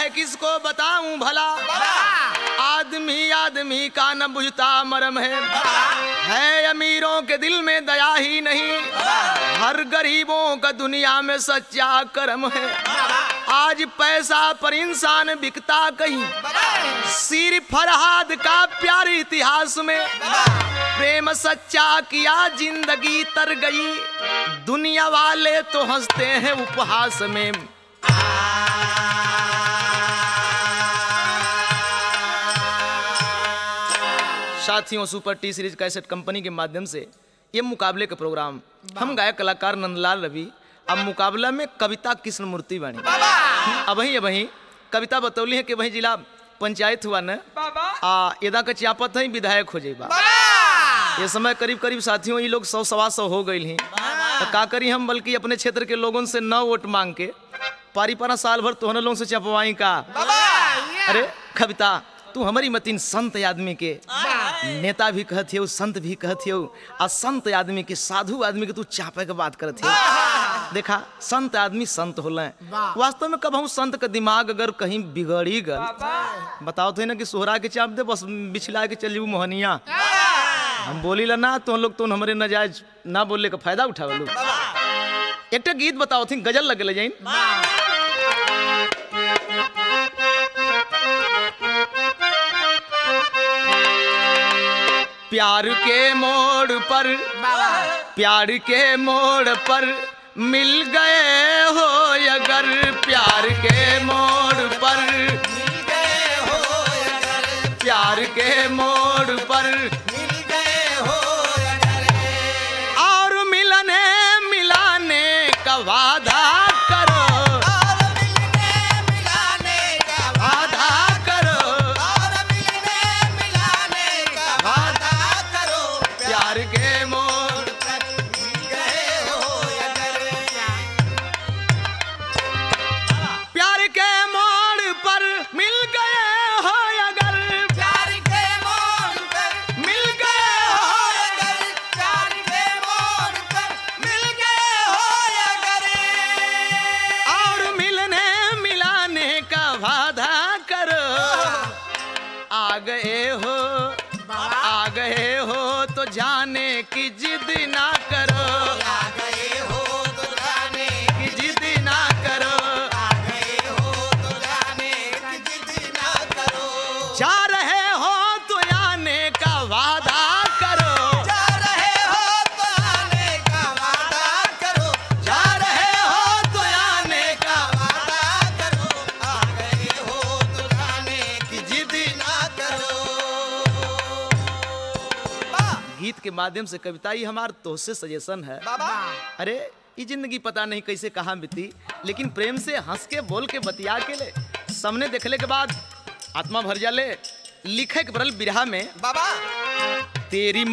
है किसको बताऊं भला, आदमी आदमी का न बुझता मरम है अमीरों के दिल में दया ही नहीं, हर गरीबों का दुनिया में सच्चा कर्म है। आज पैसा पर इंसान बिकता कहीं, सिर फरहाद का प्यार इतिहास में, प्रेम सच्चा किया जिंदगी तर गई, दुनिया वाले तो हंसते हैं उपहास में। साथियों, super T series cassette company के माध्यम से ये मुकाबले का प्रोग्राम हम गायक कलाकार नंदलाल रवि, अब मुकाबला में कविता कृष्णमूर्ति बाणी। अब कविता बतौली है कि वही जिला पंचायत हुआ न यदा का चापत है विधायक हो जाए। ये समय करीब करीब साथियों ये लोग 100-125 हो गए हैं, तो का करी हम बल्कि अपने क्षेत्र के लोगों से 9 वोट मांग के पारी पारा साल भर तोहने लोगों से चपवाई का। अरे कविता, तू हमारी मतीन संत आदमी के नेता भी कहते हो, संत भी कहते हो, और संत आदमी के साधु आदमी के तू चापे के बात करते हो। देखा, संत आदमी संत होला, वास्तव में कब हम संत का दिमाग अगर कहीं बिगड़ी गल, बताओ थे ना कि सोहरा के चाप दे बस बिछला के चली मोहनिया। हम बोली ला ना तो लोग तो हमारे नजायज ना बोलने का फायदा उठावे लोग। एक गीत बताओ थी, गजल लगे जाइन। प्यार के मोड़ पर, प्यार के मोड़ पर मिल गए हो अगर, प्यार के मोड़ पर मिल गए हो अगर, प्यार के मोड़ पर मिल गए हो अगर, और मिलने मिलाने का वादा करो, और मिलने मिलाने का वादा करो, और मिलने मिलाने का वादा करो, प्यार के मोड़ पर मिल गए हो अगर, प्यार के मोड़ पर मिल गए हो अगर, प्यार के मोड़ पर मिल गए हो अगर, प्यार के मोड़ पर मिल गए हो अगर, और मिलने मिलाने का वादा करो, आ गए हो तो जाने की जिद ना करो, आ गए हो तो जाने की जिद ना करो, आ गए हो तो जाने की जिद ना करो, जा रहे हो तो आने का वादा करो, जा रहे हो तो आने का वादा करो, जा रहे हो तो आने का वादा करो, आ गए हो तो जाने की जिद ना करो। गीत के माध्यम से कविता ही हमार तोहसे सजेशन है। अरे ये जिंदगी पता नहीं कैसे कहाँ बीती, लेकिन प्रेम से हंस के बोल के बतिया के ले सामने देखले के बाद आत्मा भर जाले। लिखे के बरल बिरहा में तेरी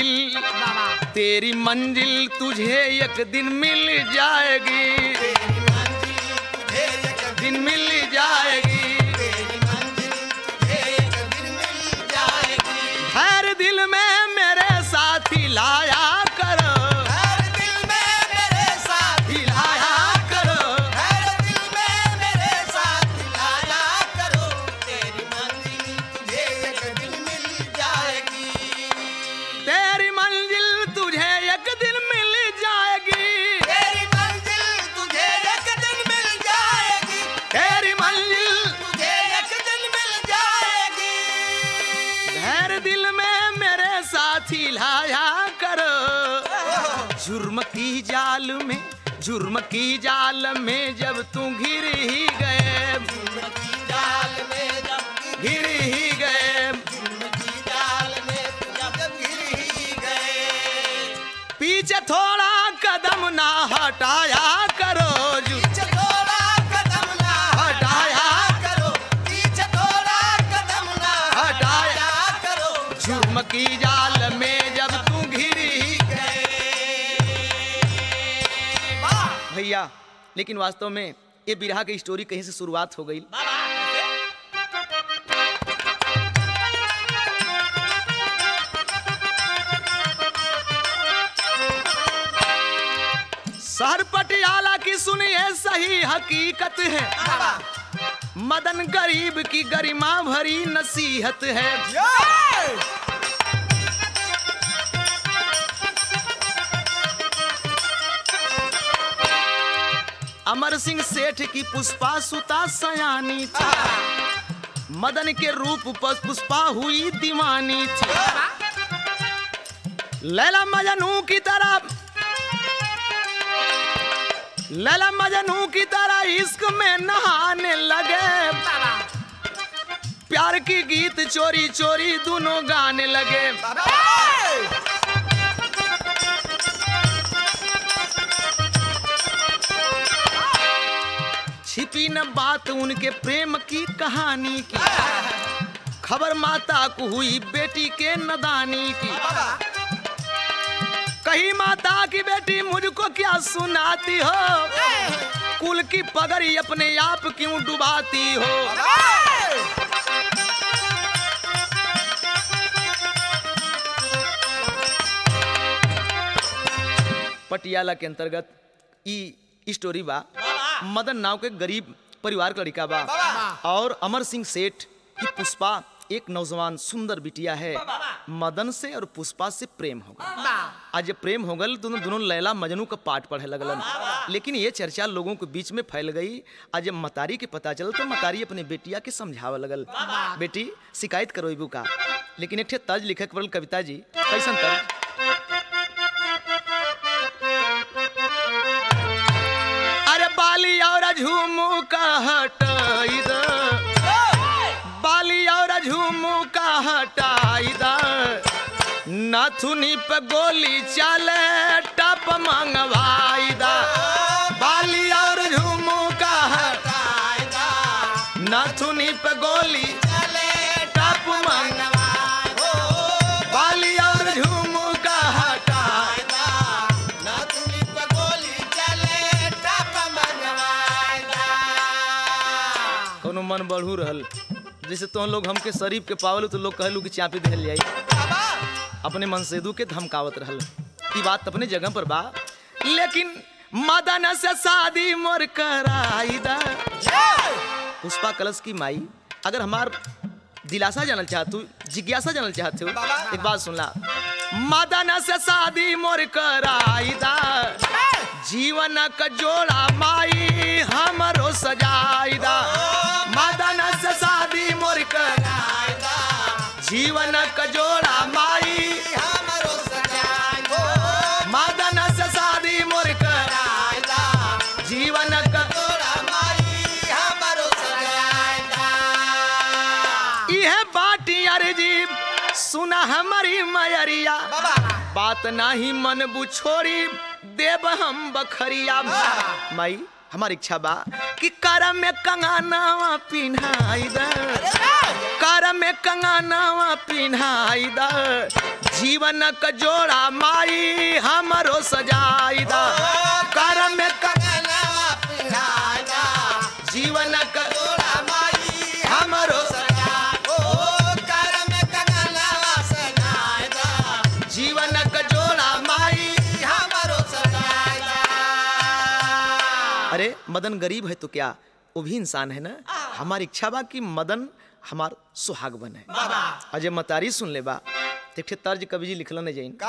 मंजिल तुझे एक दिन मिल जाएगी, तेरी मंजिल तुझे एक दिन मिल जाएगी, तेरी मंजिल तुझे एक दिन मिल जाएगी, हर दिल में मेरे साथी लाया करो, हर दिल में मेरे साथी लाया करो, हर दिल में मेरे साथी लाया करो, तेरी मंजिल तुझे एक दिन मिल जाएगी, तेरी मंजिल तुझे एक दिन मिल जाएगी, तेरी मंजिल तुझे एक दिन मिल जाएगी, तेरी मंजिल तुझे एक दिन मिल जाएगी, हर दिल में मेरे साथी लाया करो, जुर्म की जाल में जब तू घिर ही गए, जुर्म की जाल में जब घिर ही गए, जुर्म की जाल में जब घिर ही गए, पीछे थोड़ा कदम ना हटाया करो, पीछे थोड़ा कदम ना हटाया करो, पीछे थोड़ा कदम ना हटाया करो, जुर्म की जाल में जब तू घिर ही गए। भैया, लेकिन वास्तव में ये बिरहा की स्टोरी कहीं से शुरुआत हो गई। शहर पटियाला की सुनिए सही हकीकत है, मदन गरीब की गरिमा भरी नसीहत है। अमर सिंह सेठ की पुष्पा सुता सयानी थी, मदन के रूप पर पुष्पा हुई दीवानी थी। लैला मजनू की तरह इश्क में नहाने लगे, प्यार की गीत चोरी चोरी दोनों गाने लगे। छिपी न बात उनके प्रेम की कहानी की, खबर माता को हुई बेटी के नदानी की। कही माता की बेटी मुझको क्या सुनाती हो, कुल की पगड़ी अपने आप क्यों डुबाती हो। पटियाला के अंतर्गत ई स्टोरी बा। मदन नाव के गरीब परिवार का लड़का बा और अमर सिंह सेठ की पुष्पा एक नौजवान सुंदर बिटिया है। मदन से और पुष्पा से प्रेम हो गया। आज प्रेम हो गल दोनों लैला मजनू का पाठ पढ़े लगलन, लेकिन ये चर्चा लोगों के बीच में फैल गई। आज मतारी के पता चल तो मतारी अपने बेटिया के समझावे लगल, बेटी शिकायत करो इबू का। लेकिन एक तर्ज लिखे पड़ल कविता जी, कैसन तर्ज? अरे बाली और झूमू का हटाई द, बाली और झूमू का हटाई द, नाथुनी पे गोली चले टप मंगवाई द। बाली और झूमू का हटाई द, नाथुनी पे गोली चले टप मंगवाई द। बाली और झूमू का हटाई द, नाथुनी पे गोली चले टप मंगवाई द। कोनो मन बढ़ू रहल, जैसे तो लोग हमके शरीफ के पावल तो लोग कहलू कि चापी दहल जाई, अपने मनसेदू के धमकावत रहल। ई बात अपने जगह पर बा, लेकिन मदन से शादी मोर कराई दा। पुष्पा कलश की माई, अगर हमार दिलासा जानल चाहतू, जिज्ञासा जानल चाहते हो, एक बात सुन ला। मदन से शादी मोर कराई दा, जीवन का जोड़ा माई हमरो सजाई दा। मदन से शादी मोर कराई दा, जीवन का जोड़ा माई हमरो सजाई दा। मदन से शादी मोर कराई दा, जीवन का जोड़ा माई हमरो सजाई दा। इहे बाटी अर्जी सुना हमारी मयरिया, बात नाही मन बुछोड़ी देव हम बखरिया। माई हमारी इच्छा बा कि कर में कंगनावा पिन्हाई द, कर में कंगनावा पिन्हाई द, जीवन का जोड़ा माई हमरो सजाई द। कर में कंगनावा पिन्हाई द, जीवन का जोड़ा माई हमरो सजाई द। कर में कंगनावा सजाई द, जीवन का जोड़ा माई हमरो सजाई द। अरे मदन गरीब है तो क्या, वो भी इंसान है ना। हमारी इच्छा बा कि मदन हमार सुहाग बने। अजय मतारी सुन ले बा, देखे तर्ज कवि जी लिखल नहीं जाइन।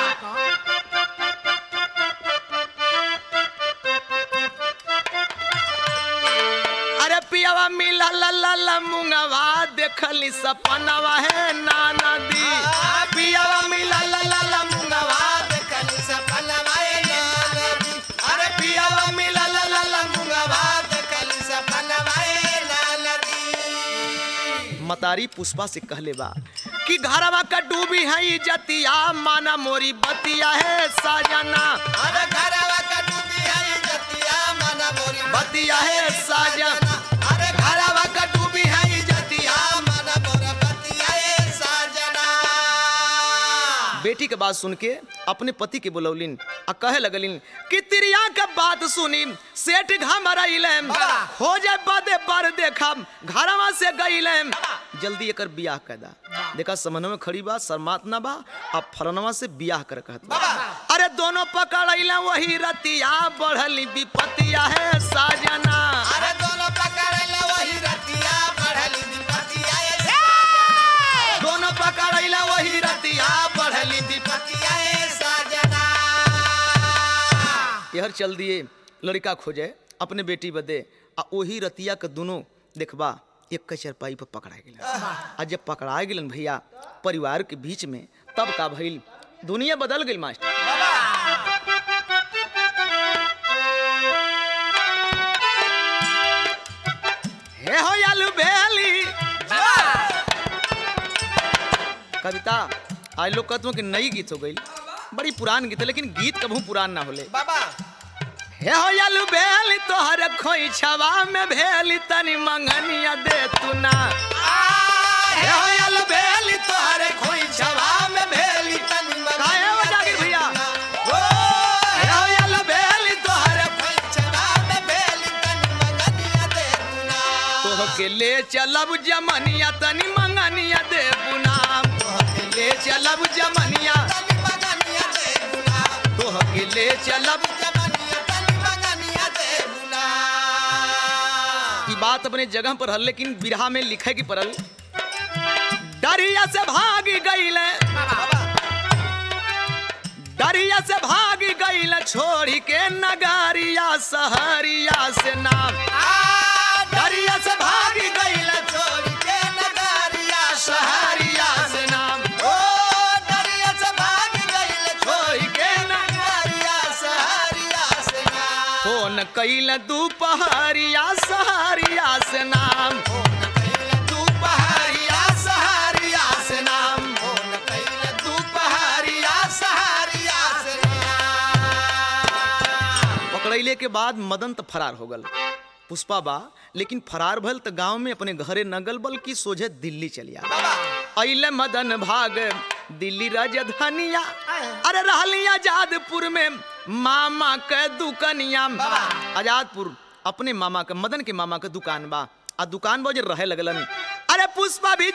अरे पियावा मिला ला मुंगवा देखली सपनवा है नाना दी। पियावा मिला ला मुंगवा देखली सपनवा है नाना दी। अरे पियावा मिला ला मुंगवा देखली सपनवा है नाना दी। मतारी पुष्पा से कहले बा कि घरवा का डूबी है इज्जतिया, माना मोरी बतिया है साजना। अरे घरवा का डूबी है इज्जतिया, माना मोरी बतिया है साजना। अरे घरवा का डूबी है इज्जतिया, माना मोरी बतिया है साजना। बेटी के बात सुन के अपने पति के बुलौलिन आ कहे लगलिन कि तिरिया के बात सुनी सेठ घमराइलेम, हो जाए बदे पर देखा घरवा से गइलेम, जल्दी एकर बियाह कर दा। देखा समन में खड़ी बा, शर्मात ना बा, अब फरनवा से बियाह कर कहत। अरे दोनों पकड़ैले वही रतिया, बढ़ली विपतिया है साजना। अरे दोनों पकड़ैले वही रतिया, शहर चल दिए लड़का खोजे अपने बेटी बदे आ वही रतिया के दोनों देखबा एक चरपाई पर पकड़ा गेलन आ जब पकड़ा गेलन भैया परिवार के बीच में तब का भइल दुनिया बदल गई मास्टर। हे हो यालू बेली कविता आज लोग कहते हो कि नई गीत हो गई बड़ी पुरान गीत है लेकिन गीत कभी पुरान ना होले बाबा हे हो यालू बेली तोहर खोई छवा में भेली तनी मंगनिया दे तू ना हे हो यालू बेली तोहर खोई छवा में भेली तनी काहे हो जागिर भैया ओ हे हो यालू बेली तोहर खोई छवा में भेली तनी मंगनिया दे तू ना तोह के ले चलब जमनिया तनी मंगनिया दे बुना तोह के ले चलब जमनिया तनी मंगनिया दे बुना तोह के ले चलब बात अपने जगह पर हल लेकिन बिरहा में लिखे की परल डरिया से भाग गईले डरिया से भाग गईले छोड़ी के नगारिया सहरिया से नाम डरिया से भाग गईले छोड़ी के नगारिया सहरिया से नाम ओ डरिया से भाग गईले छोड़ी के नगारिया सहरिया से नाम फोन कईले दोपहरिया सहरिया से नाम फोन कईले दोपहरिया सहरिया से नाम फोन कईले दोपहरिया सहरिया से नाम पकड़ैले के बाद मदन तो फरार हो गल पुष्पा बा लेकिन फरार भल तो गांव में अपने घरे न गल बल्कि सोझे दिल्ली चलिया अइले मदन भाग दिल्ली राजधानिया अरे रहलिया आजादपुर में मामा के दुकनिया आजादपुर अपने मामा के मदन के मामा के दुकान बा आ दुकान बजे रहे लगलन अरे पुष्पा भी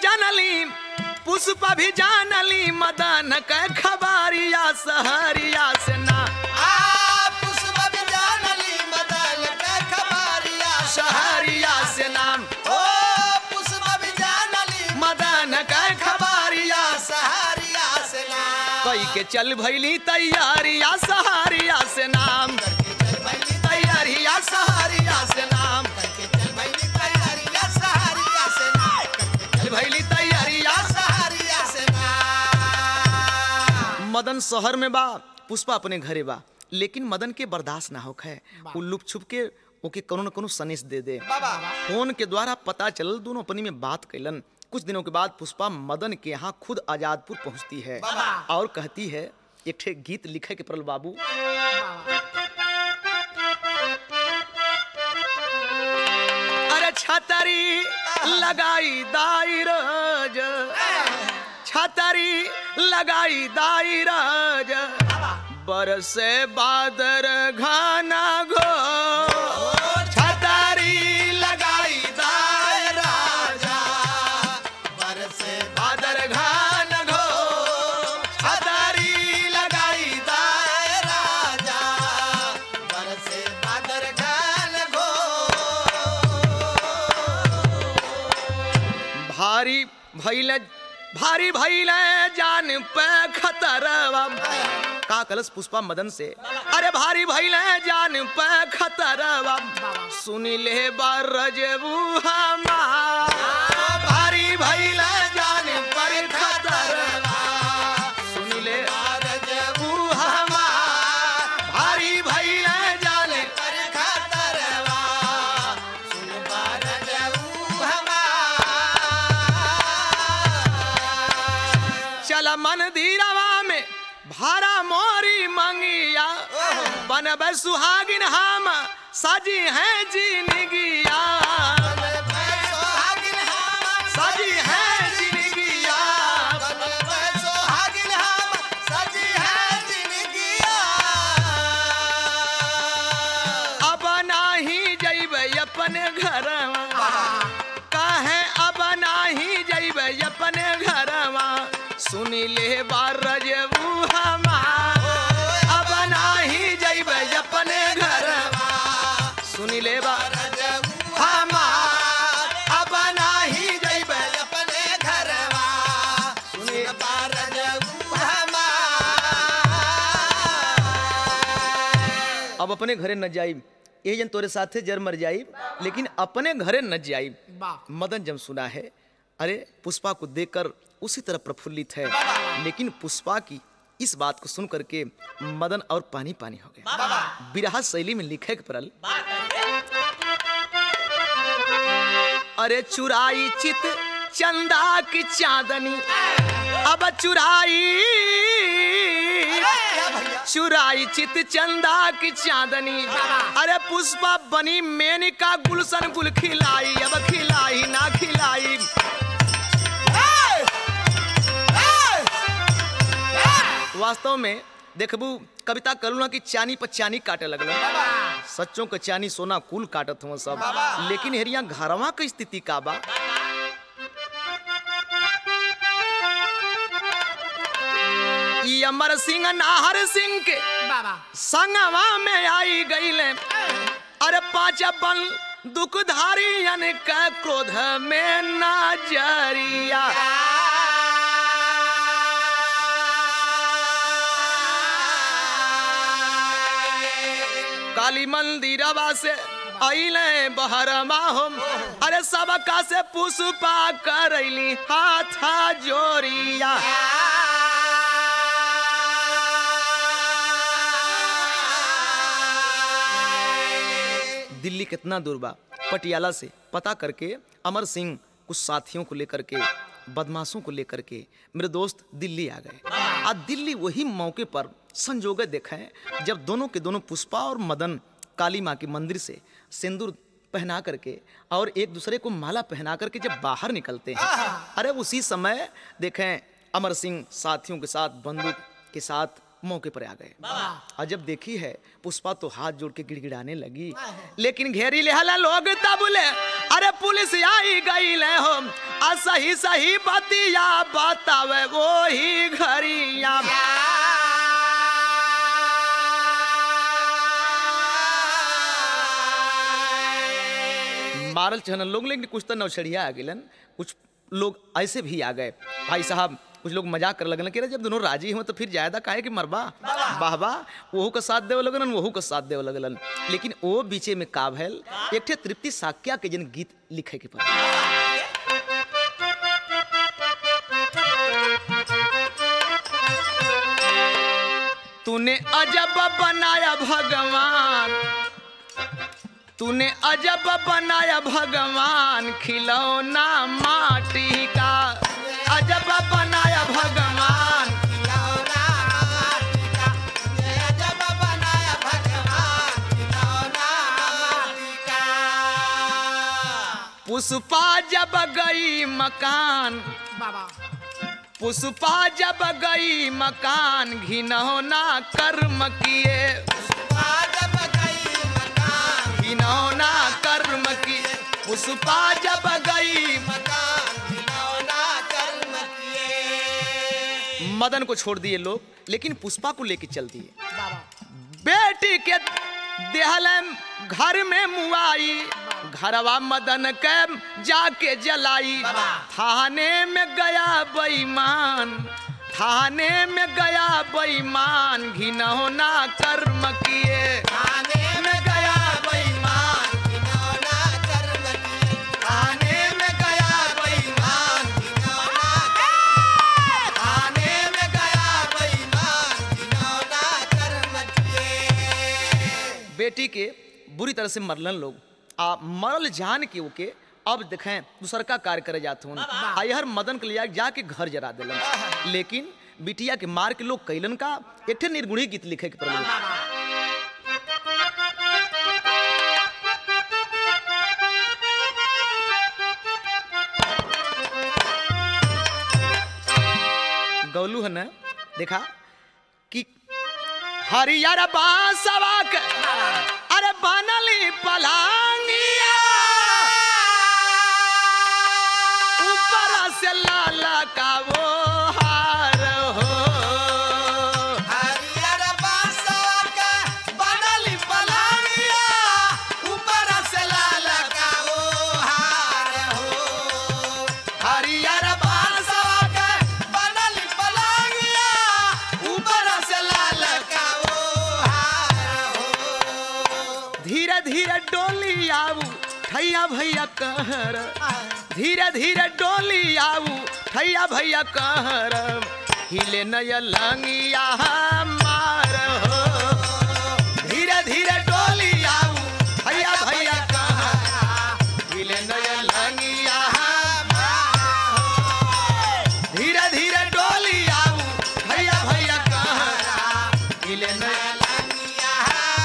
जानली मदन के खबरिया सहरिया से ना पुष्पा भी जानली मदन के खबरिया सहरिया से नाम ओ पुष्पा भी जानली मदन के खबरिया सहरिया से नाम कई के चल भइली तैयारिया सहरिया से नाम तैयारिया सहरिया से नाम तैयारिया सहरिया से नाम भइली तैयारिया सहरिया से नाम मदन शहर में बा पुष्पा अपने घरे बा लेकिन मदन के बर्दाश्त ना होखे उ लुक छुप के ओके कोनो न कोनो सनेश दे दे फोन के द्वारा पता चलल दोनों अपनी में बात कैलन कुछ दिनों के बाद पुष्पा मदन के यहाँ खुद आजादपुर पहुंचती है और कहती है एक ठे गीत लिखे के परल बाबू अरे छतरी लगाई दाईरज छतरी लगाई दाईरज बरसे बादर घाना घो छतरी लगाई दाईरज बरसे बादर घाना घो छतरी लगाई दाईरज बरसे बादर घाना घो भारी भइले जान पे खतरवा का कलश पुष्पा मदन से अरे भारी भइले जान पे खतरवा सुन ले बरजबू हमार भारी भइले जान पर खतरवा सुन ले बरजबू हमार भारी भइले जान पर खतरवा सुन बरजबू चला मंदिरवा में भारा मोरी मंगिया बनबे सुहागिन हम सजी है जिंदगिया सजी है जिंदगिया सजी है जिंदगिया अब नाही जइबे अपने घरवा काहे अब नाही जइबे अपने घरवा सुनी ले बारजबू हमार अब नाही जइबे अपने घरवा सुनी ले बारजबू हमार अब नाही जइबे अपने घरवा सुनी बारजबू हमार अब अपने घरे न जाई, ये जन तोरे साथे जर मर जाई, लेकिन अपने घरे न जाई। मदन जब सुना है, अरे पुष्पा को देखकर उसी तरह प्रफुल्लित है, लेकिन पुष्पा की इस बात को सुन करके मदन और पानी पानी हो गया। बिरहा शैली में लिखे के परल, अरे चुराई चित चंदा की चांदनी, अब चुराई चित चंदा की चांदनी, अरे पुष्पा बनी मेनका गुलशन गुल खिलाई, अब खिलाई ना खिलाई। वास्तव में देखबू कविता करुणा की चानी पर चानी काटे लगल, सच्चों के चानी सोना कुल काटत हुआ सब, लेकिन हेरिया घरवा की स्थिति का बा। अमर सिंह नाहर सिंह के संगवा में आई गईले, अरे पांच बन दुखधारियन का क्रोध में नजरिया। काली मंदिरवा से अइले बहरमा हम, अरे सबका से पुष्पा करैली हाथ जोरिया। दिल्ली कितना दूर बा, पटियाला से पता करके अमर सिंह कुछ साथियों को लेकर के, बदमाशों को लेकर के मेरे दोस्त दिल्ली आ गए। आज दिल्ली वही मौके पर संजोगे देखा है जब दोनों के दोनों पुष्पा और मदन काली माँ के मंदिर से सिंदूर पहना करके और एक दूसरे को माला पहना करके जब बाहर निकलते हैं, अरे उसी समय देखें अमर सिंह साथियों के साथ बंदूक के साथ मौके पर आ गए। और जब देखी है पुष्पा तो हाथ जोड़ के गिड़गिड़ाने लगी, लेकिन घेरी ले हला लोग तबले, अरे पुलिस आई गई ले हम, आ सही सही बतिया बतावे वो ही घरिया। मारल चहन लोग, लेकिन कुछ तो नौछड़िया आ गए, कुछ लोग ऐसे भी आ गए। भाई साहब कुछ लोग मजाक कर लगन कि जब दोनों राजी हो तो फिर ज्यादा काहे कि मरबा बाहबा, वहू का साथ देवे लगन, वहू का साथ देवे लगलन। लेकिन वो बीचे में का भैल, एक ठे तृप्ति साक्या के जन गीत लिखे के पड़े। तूने अजब बनाया भगवान, तूने अजब बनाया भगवान, खिलौना माटी का अजब बनाया भगवान, खिलौना माटी का, अजब बनाया भगवान, खिलौना माटी का। पुष्पा जब गई मकान, पुष्पा जब गई मकान, घिनौना कर्म किए, घिनौना कर्म किए, पुष्पा जब गई मकान, घिनौना कर्म किए। मदन को छोड़ दिए लोग, लेकिन पुष्पा को लेके चल दिए। बेटी के देहल घर में मुआई, घरवा मदन के जाके जलाई। थाने में गया बेईमान, थाने में गया बेईमान, घिनौना कर्म किए, थाने में गया बेईमान, घिनौना कर्म किए, थाने में गया बेईमान, घिनौना, थाने में गया बेईमान, घिनौना कर्म किए। बेटी के बुरी तरह से मरलन लोग, आ मरल जान के ओके अब देखें दूसर का कार्य करे जाते हूँ, हर मदन के लिया जाके घर जरा दिलन। लेकिन बिटिया के मार के लोग कैलन का एक ठे निर्गुणी गीत लिखे के पड़ल। गौलू है ना, देखा कि हरियर बांसवा के अरे बनली पलांगिया, ऊपर से लाला का वो हार हो। हरियर बांसवा के बनली पलांगिया, ऊपर से लाला का वो हार हो। हरियर बांसवा के बनली पलांगिया, ऊपर से लाला का वो हार हो। ठैया भैया कहर धीरे धीरे डोली आऊ ठैया भैया कहर हिले नया लंगिया मार हो धीरे धीरे डोली आऊ ठैया भैया कहर हिले नया लंगिया धीरे धीरे डोली आऊ भैया भैया कहर हिले नया लंगिया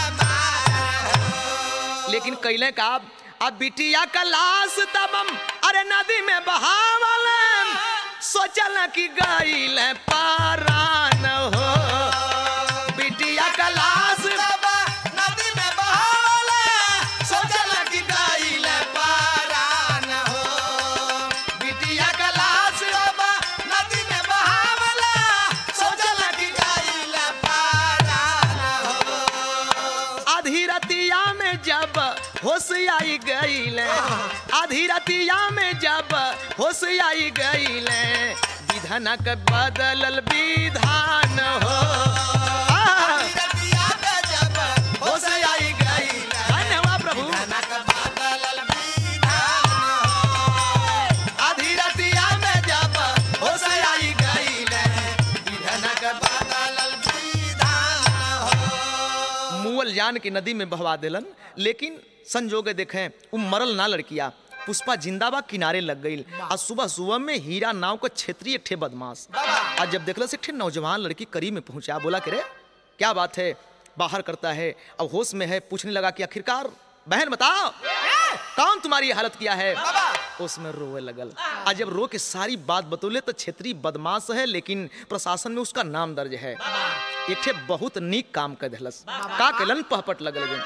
लेकिन कैले का अब बिटिया का लाश तबम अरे नदी में बहावल सोचल कि गईल पारान हो बिटिया का लाश नदी में बहावल सोचल कि गईल पारान हो बिटिया का लाश नदी में बहावल सोचल कि गईल पारान हो आधी रतिया में जब होश आई गईले आधी रतिया में जब होश आई गईले विधान के बदलल विधान हो आधी रतिया में जब होश आई गईले धन्यवाद प्रभु विधान के बदलल विधान हो आधी रतिया में जब होश आई गईले विधान के बदलल विधान हो मुअल जान की नदी में बहवा देलन लेकिन संजोगे देखें वो मरल ना लड़किया पुष्पा जिंदाबा किनारे लग गई और सुबह सुबह में हीरा नाव का क्षेत्रीय ठे बदमाश आज जब देखल से ठे नौजवान लड़की करीब में पहुंचा बोला कि रे क्या बात है बाहर करता है अब होश में है पूछने लगा कि आखिरकार बहन बताओ कौन तुम्हारी हालत किया है उसमें रोवे लगल आज जब रो के सारी बात बतौले तो क्षेत्रीय बदमाश है लेकिन प्रशासन में उसका नाम दर्ज है एक ठे बहुत नीक काम कर दिलस का केलन पहपट लगल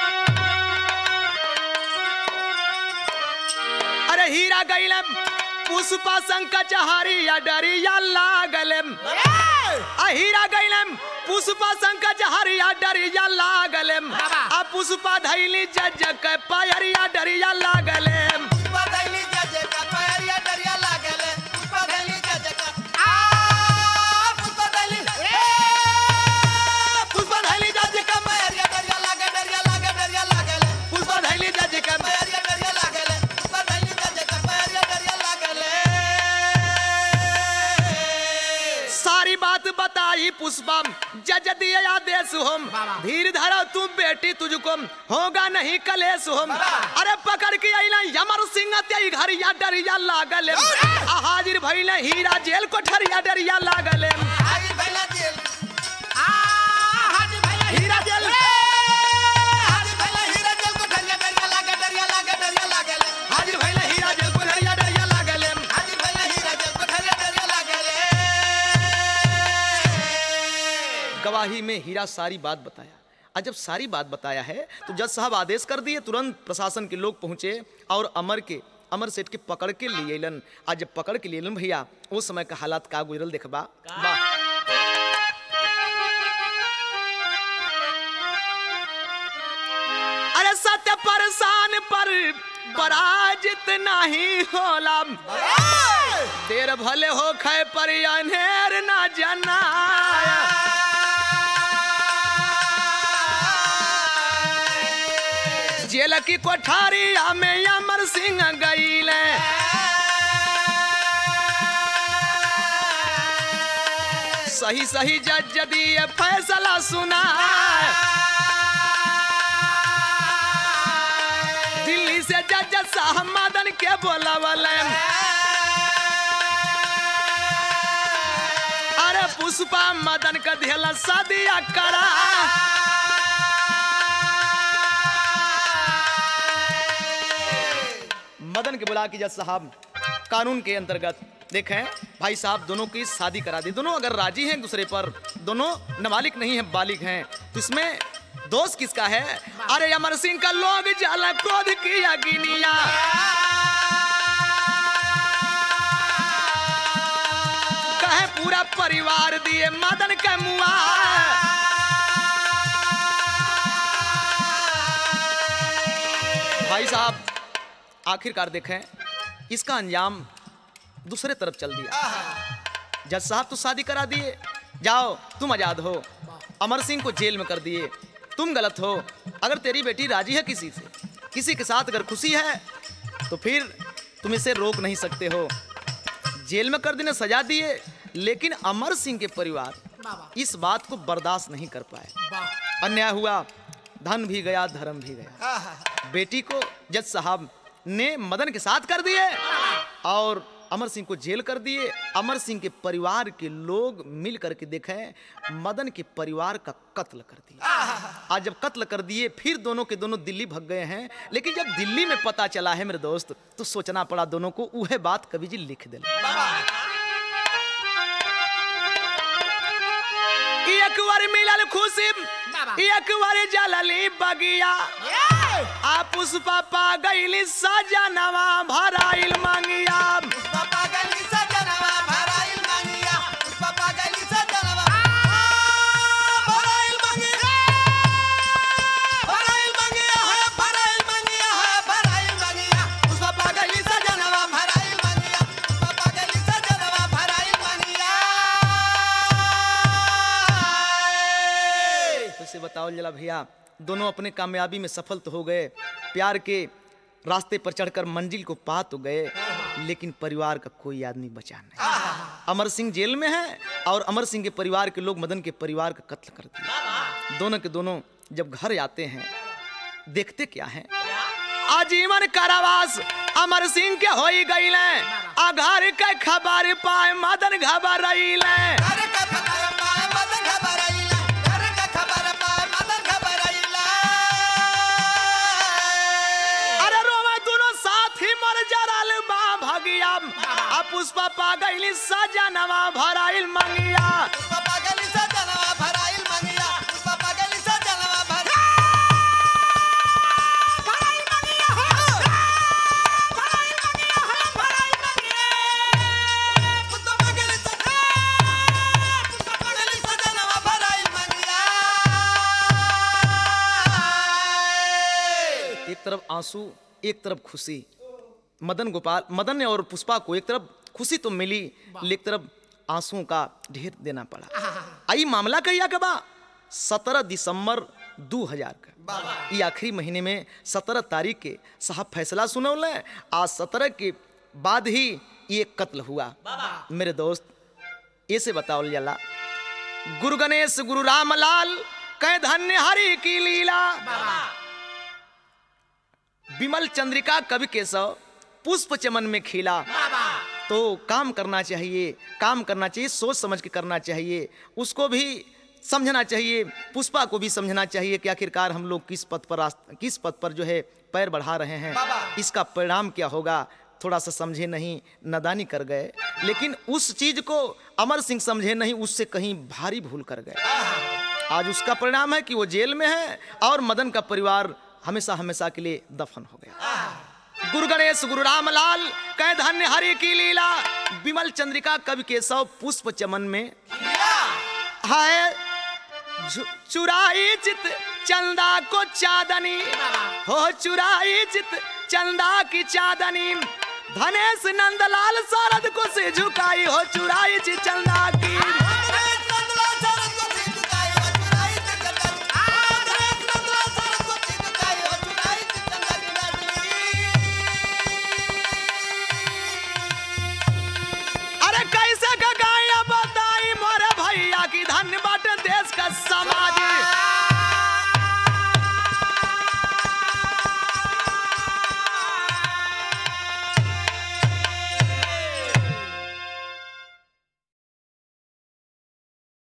अरे हीरा गईलम पुष्पा संकच हरिया डरिया लागलम हीरा गईलम पुष्पा संकच हरिया डरिया लागलम आ पुष्पा धैली जज के पायरिया डरिया लागलम पुष्पा धैली जज के पायरिया डरिया लागलम पुष्पा धैली जज के पुष्पा धैली पुष्पा धैली जज के पायरिया डरिया लागे डरिया लागे डरिया लागलम पुष्पा धैली जज के पायरिया डरिया लागलम पुष्पा धैली जज के पायरिया डरिया लागलम सारी बात बताई पुष्पा जज दिए आदेश हम धीर धरो तू बेटी तुझको होगा नहीं कलेश हम अरे पकड़ के आईला यमर सिंह तेई घरिया डरिया लागल हाजिर भइले हीरा जेल कोठरिया डरिया लागल हाजिर भइले जेल हाजिर भइले हीरा जेल हाजिर भइले हीरा जेल कोठरिया डरिया लागल डरिया लागल डरिया लागल हाजिर भइले हीरा जेल कोठरिया डरिया लागल हाजिर भइले हीरा जेल कोठरिया डरिया लागल गवाही में हीरा सारी बात बताया आज जब सारी बात बताया है तो जज साहब आदेश कर दिए तुरंत प्रशासन के लोग पहुंचे और अमर सेठ के पकड़ के लिए लन आज जब पकड़ के लिए लन भैया उस समय का हालात का गुजरल देखबा अरे सत्य परसान पर पराजित नहीं होला देर भले हो खे पर अनहेर ना जनाया जेल की कोठारिया में अमर सिंह गईले सही सही जज दिए फैसला सुना दिल्ली से जज साहब मदन के बोलावले अरे पुष्पा मदन का धेला शादिया करा मदन के बुला की जज साहब कानून के अंतर्गत देखें भाई साहब दोनों की शादी करा दी दोनों अगर राजी हैं दूसरे पर दोनों नाबालिग नहीं है बालिग हैं तो इसमें दोष किसका है अरे अमर सिंह का लोग जाला क्रोध किया गिनिया कहे पूरा परिवार दिए मदन का मुआ भाई साहब आखिरकार देखें इसका अंजाम दूसरे तरफ चल दिया जज साहब तो शादी करा दिए जाओ तुम आजाद हो अमर सिंह को जेल में कर दिए तुम गलत हो अगर तेरी बेटी राजी है किसी से किसी के साथ अगर खुशी है तो फिर तुम इसे रोक नहीं सकते हो। जेल में कर देने सजा दिए, लेकिन अमर सिंह के परिवार इस बात को बर्दाश्त नहीं कर पाए। अन्याय हुआ, धन भी गया, धर्म भी गया। बेटी को जज साहब ने मदन के साथ कर दिए और अमर सिंह को जेल कर दिए। अमर सिंह के परिवार के लोग मिल करके देखें, मदन के परिवार का कत्ल कर दिया। आज जब कत्ल कर दिए, फिर दोनों के दोनों दिल्ली भाग गए हैं। लेकिन जब दिल्ली में पता चला है मेरे दोस्त, तो सोचना पड़ा दोनों को। वह बात कवि जी लिख दे। एक बार मिलल खुशी, एक बार जलली बगिया, आ पुष्पा पा गईली सजनवा भराइल मंगिया। बताओ जला भैया, दोनों अपने कामयाबी में सफल तो हो गए, प्यार के रास्ते पर चढ़कर मंजिल को पा तो गए, लेकिन परिवार का कोई आदमी बचा नहीं। अमर सिंह जेल में है और अमर सिंह के परिवार के लोग मदन के परिवार का कत्ल कर दिया। दोनों के दोनों जब घर आते हैं, देखते क्या है, आजीवन कारावास अमर सिंह के हो गई। घर के खबर पाए मदन घबराइल। पुष्पा पा गईली सजनवा भराइल मंगिया। एक तरफ आंसू, एक तरफ खुशी। मदन और पुष्पा को एक तरफ खुशी तो मिली, लेकिन तरफ आंसुओं का ढेर देना पड़ा। आई मामला कहिया का बा 17 दिसंबर 2000 का। ये आखिरी महीने में 17 तारीख के साहब फैसला सुनौले। आज 17 के बाद ही ये कत्ल हुआ। मेरे दोस्त, ये से बताओ जाला, गुरु गणेश गुरु रामलाल कह धन्य हरि की लीला। विमल चंद्रिका कवि केशव पुष्प चमन में खिला। तो काम करना चाहिए, काम करना चाहिए, सोच समझ के करना चाहिए। उसको भी समझना चाहिए, पुष्पा को भी समझना चाहिए कि आखिरकार हम लोग किस पथ पर जो है पैर बढ़ा रहे हैं, इसका परिणाम क्या होगा। थोड़ा सा समझे नहीं, नादानी कर गए, लेकिन उस चीज को अमर सिंह समझे नहीं, उससे कहीं भारी भूल कर गए। आज उसका परिणाम है कि वो जेल में है और मदन का परिवार हमेशा हमेशा के लिए दफन हो गया। गुरु गणेश गुरु रामलाल कह धन्य हरि की लीला। विमल चंद्रिका कवि केशव पुष्प चमन में है। चुराई चित चंदा को चांदनी, हो चुराई चित चंदा की चांदनी। धनेश नंदलाल शारद को से झुकाई, हो चुराई चित चंदा की।